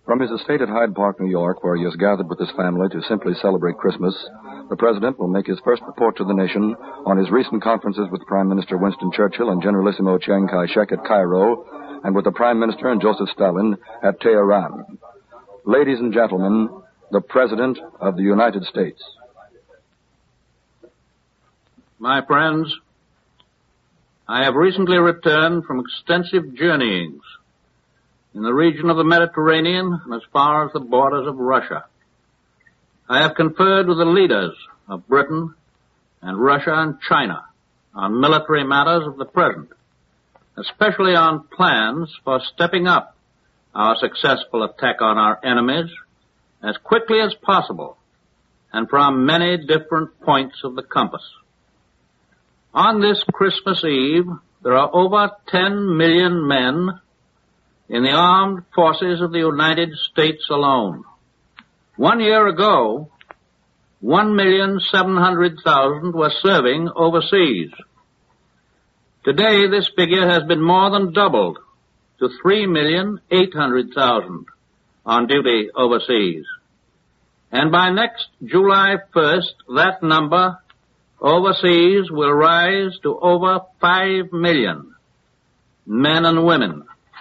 From his estate at Hyde Park, New York, where he has gathered with his family to simply celebrate Christmas, the President will make his first report to the nation on his recent conferences with Prime Minister Winston Churchill and Generalissimo Chiang Kai-shek at Cairo, and with the Prime Minister and Joseph Stalin at Tehran. Ladies and gentlemen, the President of the United States. My friends, I have recently returned from extensive journeyings in the region of the Mediterranean and as far as the borders of Russia. I have conferred with the leaders of Britain and Russia and China on military matters of the present, especially on plans for stepping up our successful attack on our enemies as quickly as possible and from many different points of the compass. On this Christmas Eve, there are over 10 million men in the armed forces of the United States alone. 1 year ago, 1,700,000 were serving overseas. Today, this figure has been more than doubled to 3,800,000 on duty overseas. And by next July 1st, that number overseas will rise to over 5 million men and women.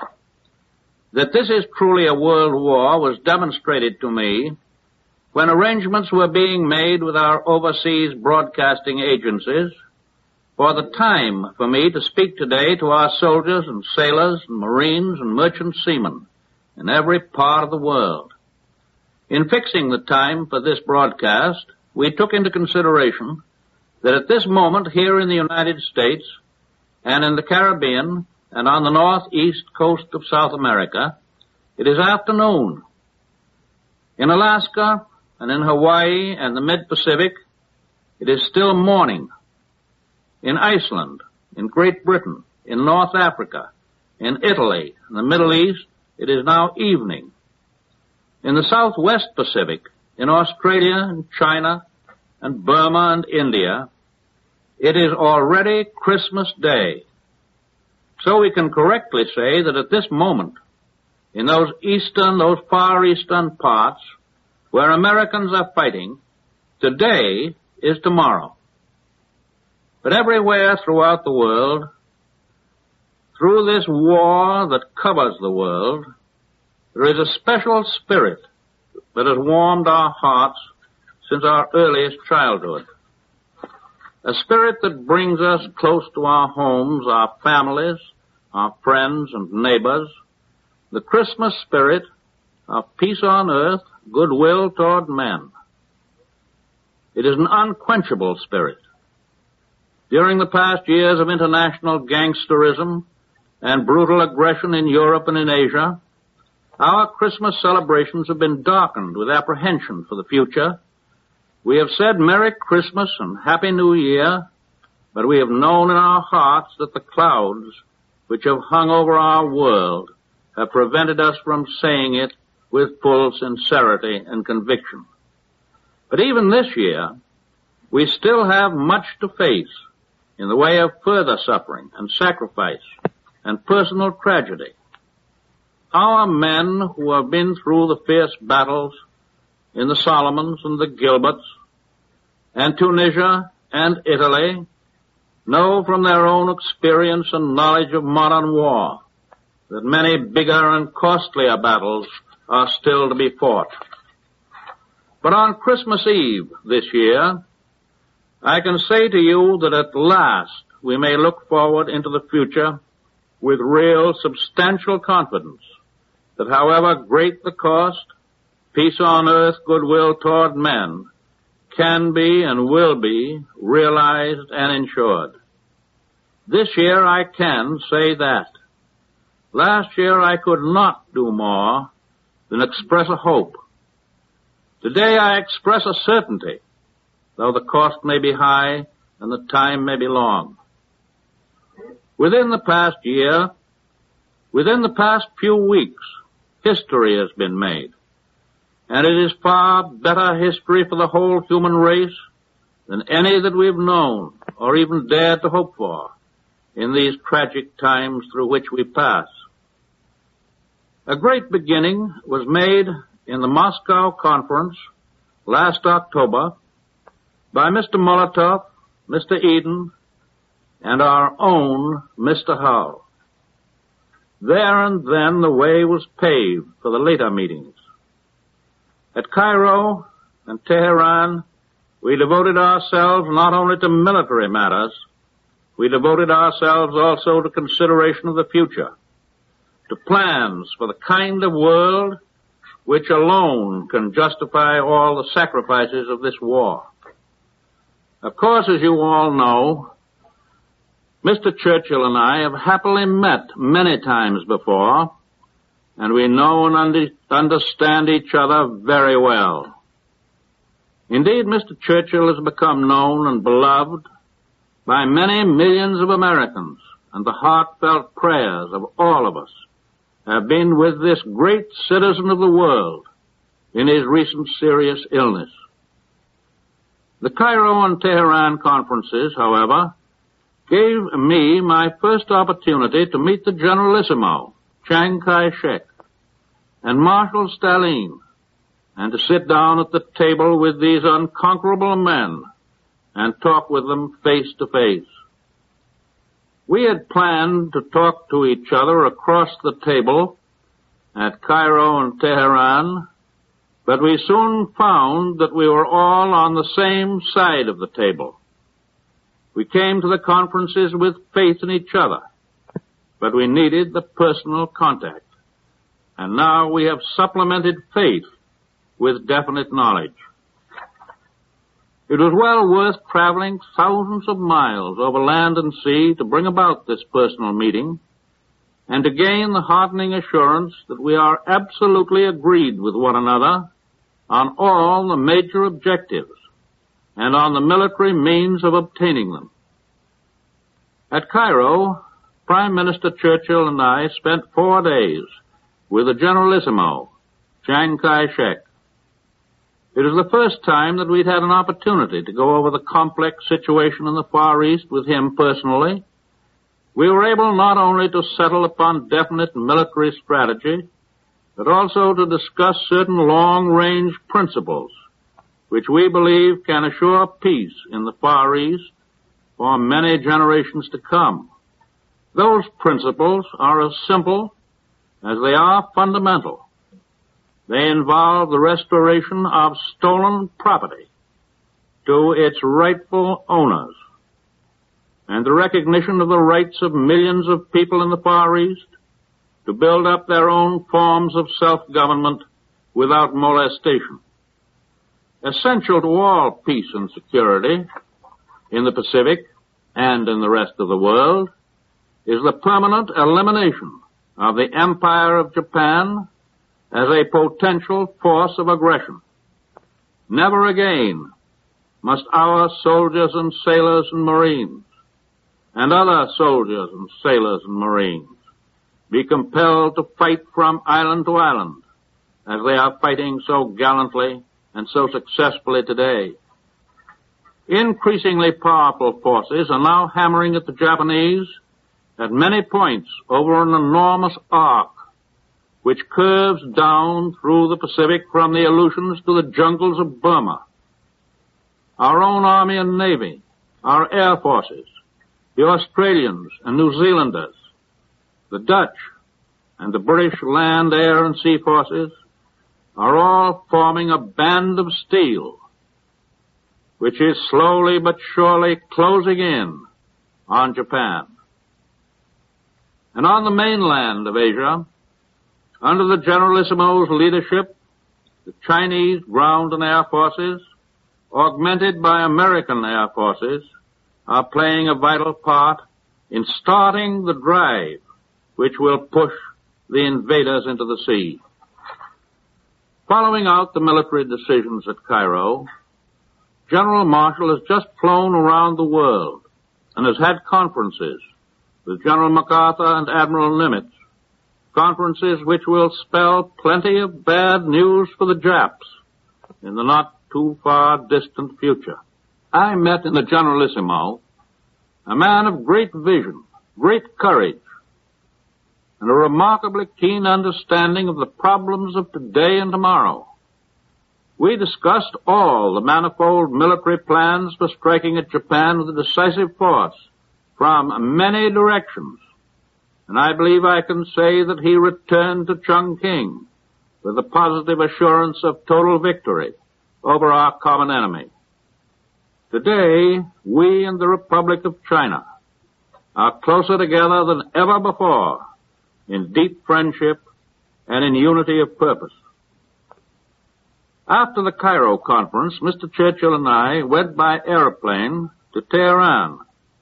That this is truly a world war was demonstrated to me when arrangements were being made with our overseas broadcasting agencies for the time for me to speak today to our soldiers and sailors and marines and merchant seamen in every part of the world. In fixing the time for this broadcast, we took into consideration that at this moment here in the United States and in the Caribbean and on the northeast coast of South America, it is afternoon. In Alaska and in Hawaii and the mid-Pacific, it is still morning. In Iceland, in Great Britain, in North Africa, in Italy, in the Middle East, it is now evening. In the Southwest Pacific, in Australia and China and Burma and India, it is already Christmas Day. So we can correctly say that at this moment, in those far eastern parts where Americans are fighting, today is tomorrow. But everywhere throughout the world, through this war that covers the world, there is a special spirit that has warmed our hearts since our earliest childhood. A spirit that brings us close to our homes, our families, our friends and neighbors. The Christmas spirit of peace on earth, goodwill toward men. It is an unquenchable spirit. During the past years of international gangsterism and brutal aggression in Europe and in Asia, our Christmas celebrations have been darkened with apprehension for the future. We have said Merry Christmas and Happy New Year, but we have known in our hearts that the clouds which have hung over our world have prevented us from saying it with full sincerity and conviction. But even this year, we still have much to face in the way of further suffering and sacrifice and personal tragedy. Our men who have been through the fierce battles in the Solomons and the Gilberts and Tunisia and Italy know from their own experience and knowledge of modern war that many bigger and costlier battles are still to be fought. But on Christmas Eve this year, I can say to you that at last we may look forward into the future with real substantial confidence that however great the cost, peace on earth, goodwill toward men can be and will be realized and ensured. This year I can say that. Last year I could not do more than express a hope. Today I express a certainty, though the cost may be high and the time may be long. Within the past year, within the past few weeks, history has been made. And it is far better history for the whole human race than any that we've known or even dared to hope for in these tragic times through which we pass. A great beginning was made in the Moscow Conference last October by Mr. Molotov, Mr. Eden, and our own Mr. Hull. There and then the way was paved for the later meetings. At Cairo and Tehran, we devoted ourselves not only to military matters, we devoted ourselves also to consideration of the future, to plans for the kind of world which alone can justify all the sacrifices of this war. Of course, as you all know, Mr. Churchill and I have happily met many times before, and we know and understand each other very well. Indeed, Mr. Churchill has become known and beloved by many millions of Americans, and the heartfelt prayers of all of us have been with this great citizen of the world in his recent serious illness. The Cairo and Tehran conferences, however, gave me my first opportunity to meet the Generalissimo, Chiang Kai-shek, and Marshal Stalin, and to sit down at the table with these unconquerable men and talk with them face to face. We had planned to talk to each other across the table at Cairo and Tehran, but we soon found that we were all on the same side of the table. We came to the conferences with faith in each other, but we needed the personal contact. And now we have supplemented faith with definite knowledge. It was well worth traveling thousands of miles over land and sea to bring about this personal meeting and to gain the heartening assurance that we are absolutely agreed with one another on all the major objectives and on the military means of obtaining them. At Cairo, Prime Minister Churchill and I spent 4 days with the Generalissimo, Chiang Kai-shek. It was the first time that we'd had an opportunity to go over the complex situation in the Far East with him personally. We were able not only to settle upon definite military strategy, but also to discuss certain long-range principles which we believe can assure peace in the Far East for many generations to come. Those principles are as simple as they are fundamental. They involve the restoration of stolen property to its rightful owners and the recognition of the rights of millions of people in the Far East to build up their own forms of self-government without molestation. Essential to all peace and security in the Pacific and in the rest of the world is the permanent elimination of the Empire of Japan as a potential force of aggression. Never again must our soldiers and sailors and Marines and other soldiers and sailors and Marines be compelled to fight from island to island as they are fighting so gallantly and so successfully today. Increasingly powerful forces are now hammering at the Japanese at many points over an enormous arc which curves down through the Pacific from the Aleutians to the jungles of Burma. Our own Army and Navy, our Air Forces, the Australians and New Zealanders, the Dutch and the British land, air, and sea forces are all forming a band of steel which is slowly but surely closing in on Japan. And on the mainland of Asia, under the Generalissimo's leadership, the Chinese ground and air forces, augmented by American air forces, are playing a vital part in starting the drive which will push the invaders into the sea. Following out the military decisions at Cairo, General Marshall has just flown around the world and has had conferences with General MacArthur and Admiral Nimitz, conferences which will spell plenty of bad news for the Japs in the not-too-far distant future. I met in the Generalissimo a man of great vision, great courage, and a remarkably keen understanding of the problems of today and tomorrow. We discussed all the manifold military plans for striking at Japan with a decisive force from many directions, and I believe I can say that he returned to Chongqing with the positive assurance of total victory over our common enemy. Today, we and the Republic of China are closer together than ever before in deep friendship and in unity of purpose. After the Cairo conference, Mr. Churchill and I went by airplane to Tehran.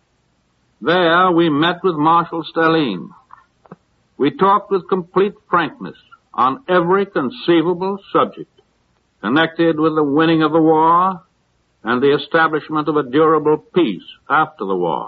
There we met with Marshal Stalin. We talked with complete frankness on every conceivable subject connected with the winning of the war and the establishment of a durable peace after the war.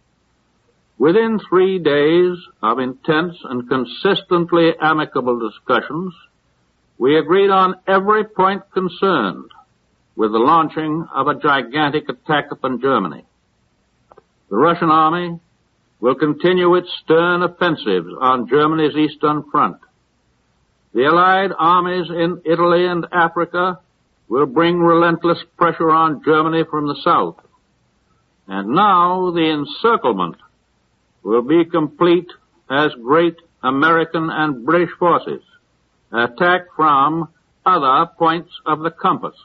Within 3 days of intense and consistently amicable discussions, we agreed on every point concerned with the launching of a gigantic attack upon Germany. The Russian army will continue its stern offensives on Germany's eastern front. The Allied armies in Italy and Africa will bring relentless pressure on Germany from the south. And now the encirclement will be complete as great American and British forces attack from other points of the compass.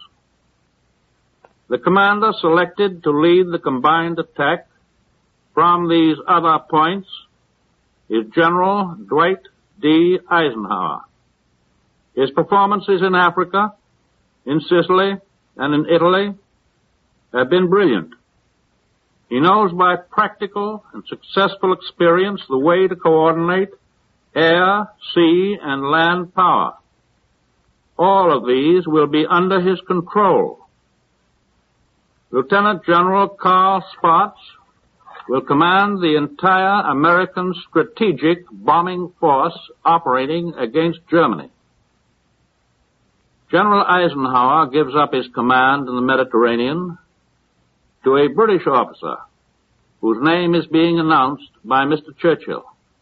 The commander selected to lead the combined attack from these other points is General Dwight D. Eisenhower. His performances in Africa, in Sicily, and in Italy have been brilliant. He knows by practical and successful experience the way to coordinate air, sea, and land power. All of these will be under his control. Lieutenant General Carl Spaatz will command the entire American strategic bombing force operating against Germany. General Eisenhower gives up his command in the Mediterranean to a British officer whose name is being announced by Mr. Churchill.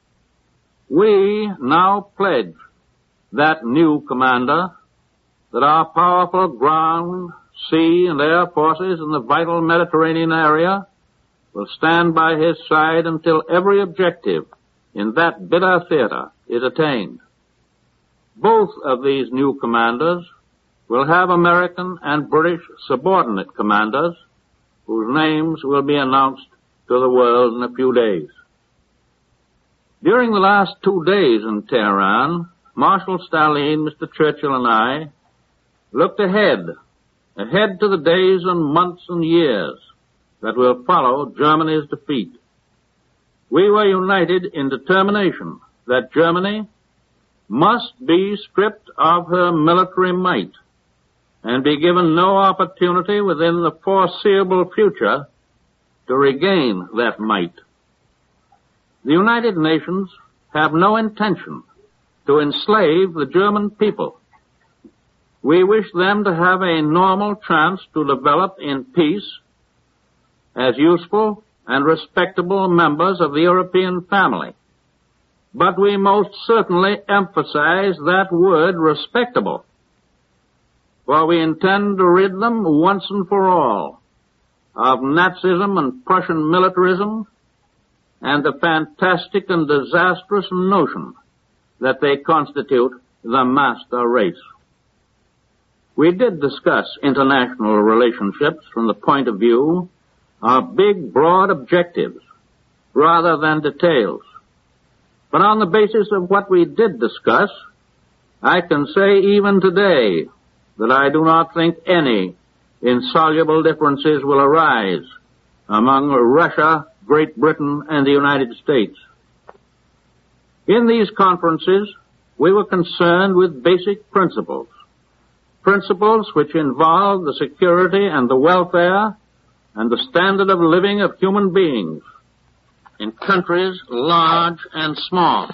We now pledge that new commander that our powerful ground, sea, and air forces in the vital Mediterranean area will stand by his side until every objective in that bitter theater is attained. Both of these new commanders will have American and British subordinate commanders whose names will be announced to the world in a few days. During the last 2 days in Tehran, Marshal Stalin, Mr. Churchill, and I looked ahead to the days and months and years that will follow Germany's defeat. We were united in determination that Germany must be stripped of her military might and be given no opportunity within the foreseeable future to regain that might. The United Nations have no intention to enslave the German people. We wish them to have a normal chance to develop in peace as useful and respectable members of the European family. But we most certainly emphasize that word respectable, for we intend to rid them once and for all of Nazism and Prussian militarism and the fantastic and disastrous notion that they constitute the master race. We did discuss international relationships from the point of view of big, broad objectives rather than details. But on the basis of what we did discuss, I can say even today that I do not think any insoluble differences will arise among Russia, Great Britain, and the United States. In these conferences, we were concerned with basic principles which involve the security and the welfare and the standard of living of human beings in countries large and small.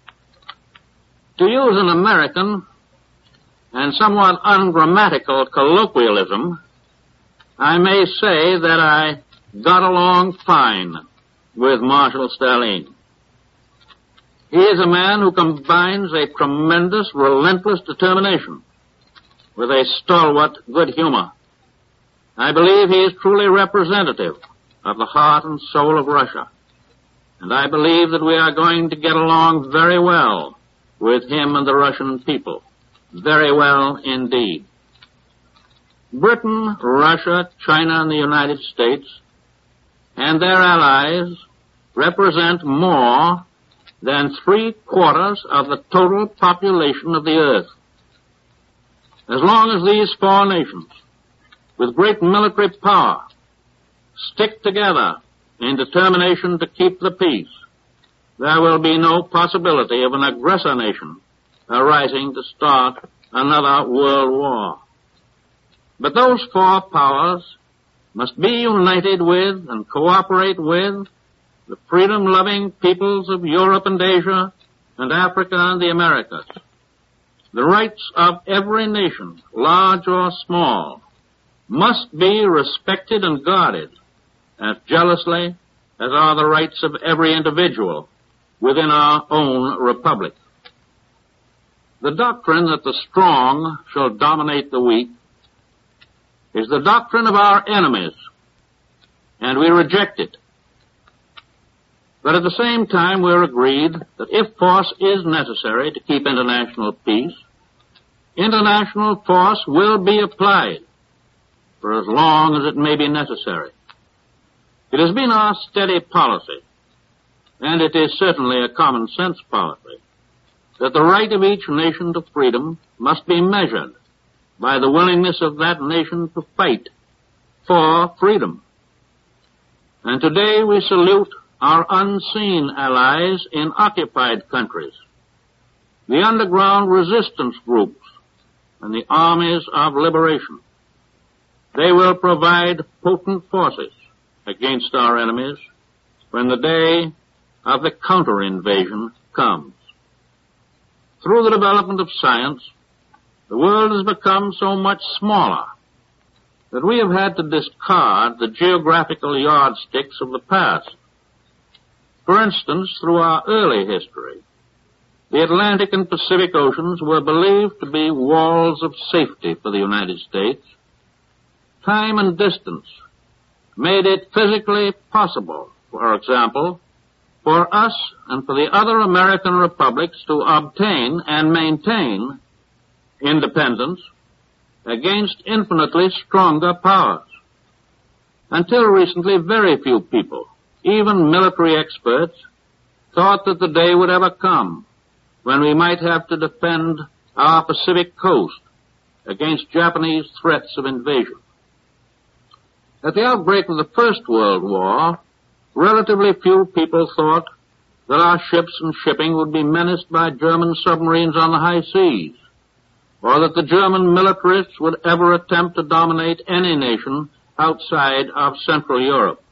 To use an American and somewhat ungrammatical colloquialism, I may say that I got along fine with Marshal Stalin. He is a man who combines a tremendous, relentless determination with a stalwart good humor. I believe he is truly representative of the heart and soul of Russia, and I believe that we are going to get along very well with him and the Russian people. Very well indeed. Britain, Russia, China, and the United States and their allies represent more than 3/4 of the total population of the earth. As long as these four nations, with great military power, stick together in determination to keep the peace, there will be no possibility of an aggressor nation arising to start another world war. But those four powers must be united with and cooperate with the freedom-loving peoples of Europe and Asia and Africa and the Americas. The rights of every nation, large or small, must be respected and guarded as jealously as are the rights of every individual within our own republic. The doctrine that the strong shall dominate the weak is the doctrine of our enemies, and we reject it. But at the same time, we're agreed that if force is necessary to keep international peace, international force will be applied for as long as it may be necessary. It has been our steady policy, and it is certainly a common sense policy, that the right of each nation to freedom must be measured by the willingness of that nation to fight for freedom. And today we salute our unseen allies in occupied countries, the underground resistance groups, and the armies of liberation. They will provide potent forces against our enemies when the day of the counter-invasion comes. Through the development of science, the world has become so much smaller that we have had to discard the geographical yardsticks of the past. For instance, through our early history, the Atlantic and Pacific Oceans were believed to be walls of safety for the United States. Time and distance made it physically possible, for example, for us and for the other American republics to obtain and maintain independence against infinitely stronger powers. Until recently, very few people, even military experts, thought that the day would ever come when we might have to defend our Pacific coast against Japanese threats of invasion. At the outbreak of the First World War, relatively few people thought that our ships and shipping would be menaced by German submarines on the high seas, or that the German militarists would ever attempt to dominate any nation outside of Central Europe.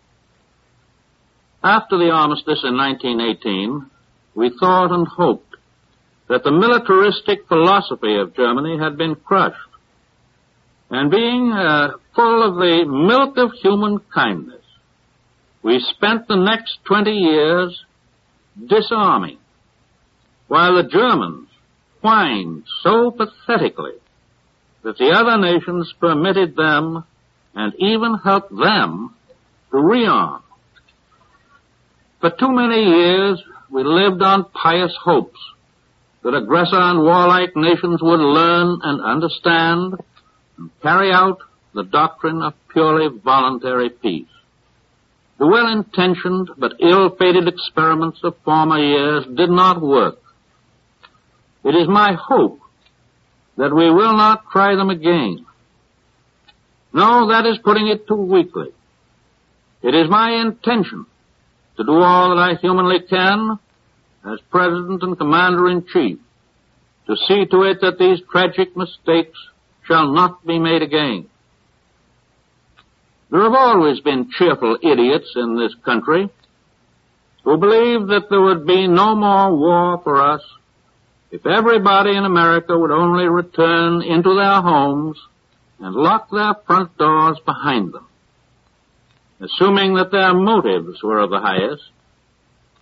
After the armistice in 1918, we thought and hoped that the militaristic philosophy of Germany had been crushed, and being full of the milk of human kindness, we spent the next 20 years disarming, while the Germans whined so pathetically that the other nations permitted them and even helped them to rearm. For too many years, we lived on pious hopes that aggressor and warlike nations would learn and understand and carry out the doctrine of purely voluntary peace. The well-intentioned but ill-fated experiments of former years did not work. It is my hope that we will not try them again. No, that is putting it too weakly. It is my intention to do all that I humanly can as President and Commander-in-Chief to see to it that these tragic mistakes shall not be made again. There have always been cheerful idiots in this country who believed that there would be no more war for us if everybody in America would only return into their homes and lock their front doors behind them. Assuming that their motives were of the highest,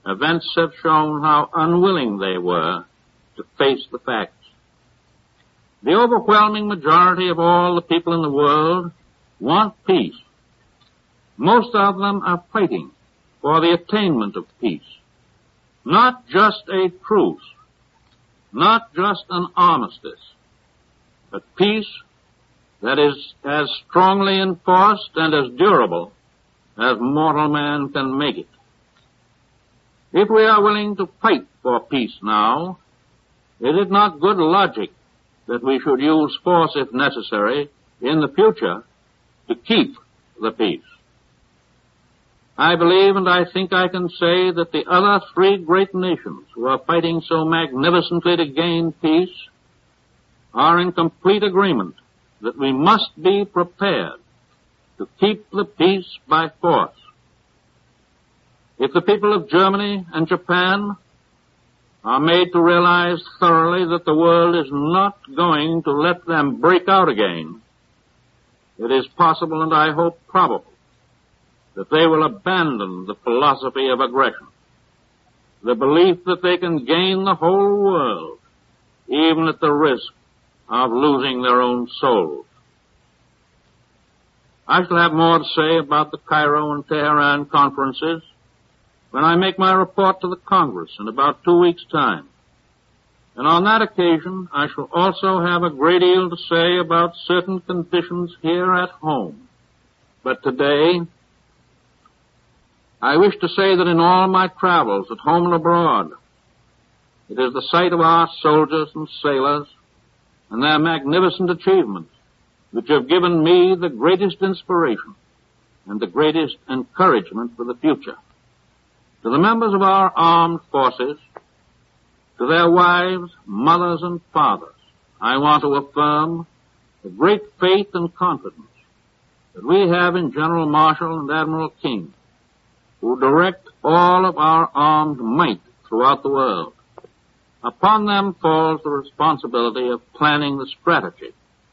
events have shown how unwilling they were to face the facts. The overwhelming majority of all the people in the world want peace. Most of them are fighting for the attainment of peace. Not just a truce, not just an armistice, but peace that is as strongly enforced and as durable as mortal man can make it. If we are willing to fight for peace now, is it not good logic that we should use force if necessary in the future to keep the peace? I believe and I think I can say that the other three great nations who are fighting so magnificently to gain peace are in complete agreement that we must be prepared to keep the peace by force. If the people of Germany and Japan are made to realize thoroughly that the world is not going to let them break out again, it is possible and I hope probable that they will abandon the philosophy of aggression, the belief that they can gain the whole world, even at the risk of losing their own souls. I shall have more to say about the Cairo and Tehran conferences when I make my report to the Congress in about 2 weeks' time. And on that occasion, I shall also have a great deal to say about certain conditions here at home. But today, I wish to say that in all my travels, at home and abroad, it is the sight of our soldiers and sailors and their magnificent achievements which have given me the greatest inspiration and the greatest encouragement for the future. To the members of our armed forces, to their wives, mothers, and fathers, I want to affirm the great faith and confidence that we have in General Marshall and Admiral King, who direct all of our armed might throughout the world. Upon them falls the responsibility of planning the strategy,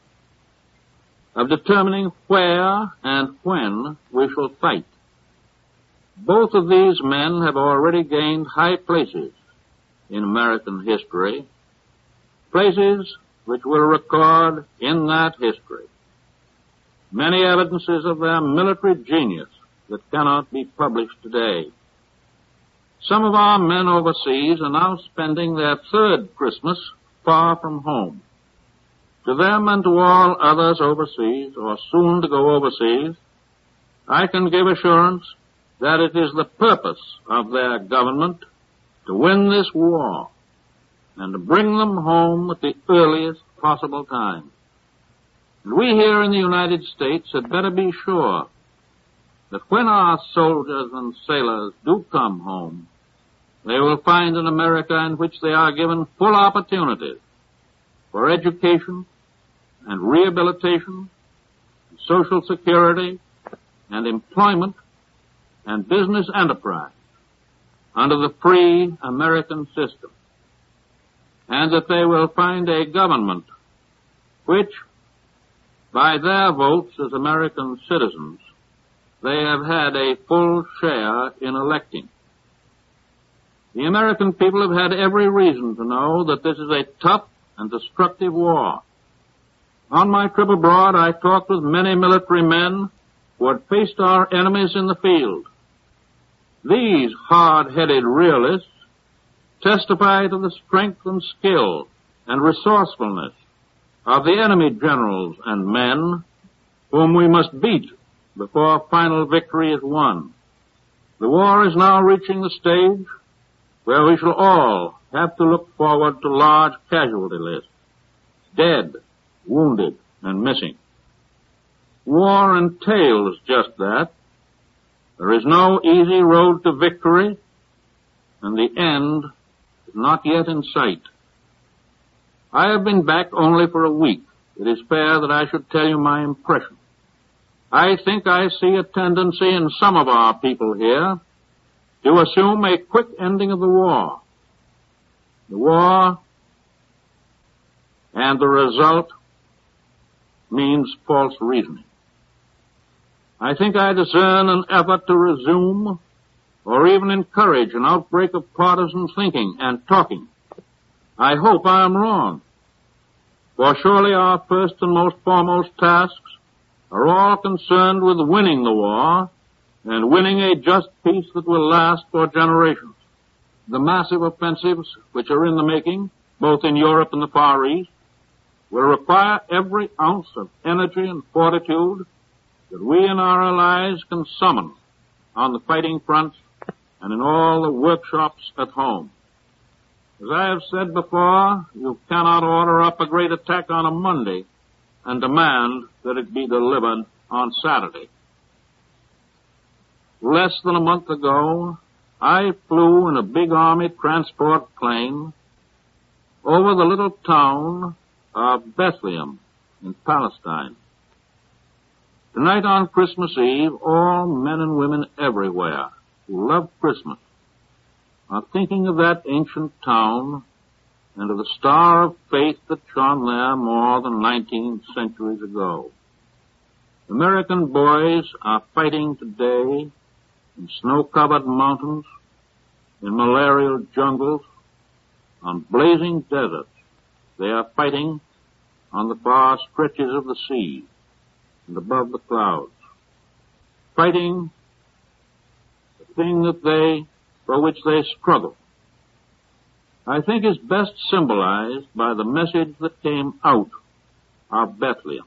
of determining where and when we shall fight. Both of these men have already gained high places in American history, places which will record in that history many evidences of their military genius that cannot be published today. Some of our men overseas are now spending their third Christmas far from home. To them and to all others overseas, or soon to go overseas, I can give assurance that it is the purpose of their government to win this war and to bring them home at the earliest possible time. And we here in the United States had better be sure that when our soldiers and sailors do come home, they will find an America in which they are given full opportunities for education and rehabilitation, and social security and employment and business enterprise under the free American system, and that they will find a government which, by their votes as American citizens, they have had a full share in electing. The American people have had every reason to know that this is a tough and destructive war. On my trip abroad, I talked with many military men who had faced our enemies in the field. These hard-headed realists testify to the strength and skill and resourcefulness of the enemy generals and men whom we must beat before final victory is won. The war is now reaching the stage where we shall all have to look forward to large casualty lists, dead, wounded, and missing. War entails just that. There is no easy road to victory, and the end is not yet in sight. I have been back only for a week. It is fair that I should tell you my impression. I think I see a tendency in some of our people here to assume a quick ending of the war. The war and the result means false reasoning. I think I discern an effort to resume or even encourage an outbreak of partisan thinking and talking. I hope I am wrong. For surely our first and most foremost tasks are all concerned with winning the war and winning a just peace that will last for generations. The massive offensives which are in the making, both in Europe and the Far East, will require every ounce of energy and fortitude that we and our allies can summon on the fighting front and in all the workshops at home. As I have said before, you cannot order up a great attack on a Monday and demand that it be delivered on Saturday. Less than a month ago, I flew in a big Army transport plane over the little town of Bethlehem in Palestine. Tonight on Christmas Eve, all men and women everywhere who love Christmas are thinking of that ancient town and of the star of faith that shone there more than 19 centuries ago. American boys are fighting today in snow-covered mountains, in malarial jungles, on blazing deserts. They are fighting on the far stretches of the sea and above the clouds. Fighting the thing for which they struggle. I think is best symbolized by the message that came out of Bethlehem.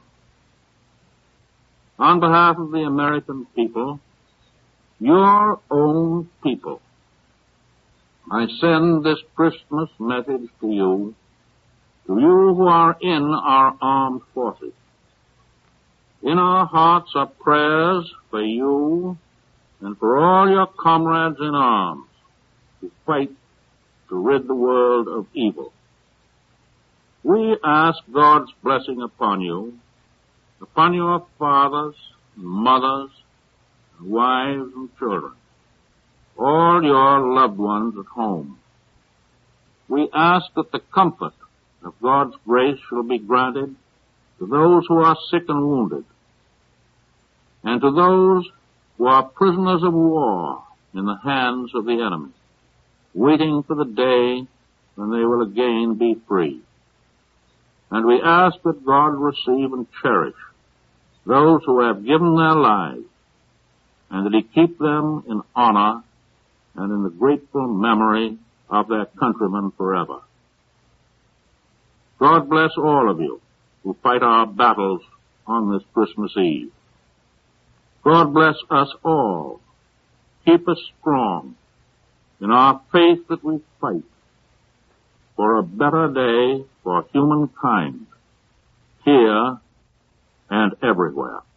On behalf of the American people, your own people, I send this Christmas message to you who are in our armed forces. In our hearts are prayers for you and for all your comrades in arms who fight to rid the world of evil. We ask God's blessing upon you, upon your fathers, and mothers, and wives and children, all your loved ones at home. We ask that the comfort of God's grace shall be granted to those who are sick and wounded, and to those who are prisoners of war in the hands of the enemy, waiting for the day when they will again be free. And we ask that God receive and cherish those who have given their lives, and that He keep them in honor and in the grateful memory of their countrymen forever. God bless all of you who fight our battles on this Christmas Eve. God bless us all. Keep us strong in our faith that we fight for a better day for humankind, here and everywhere.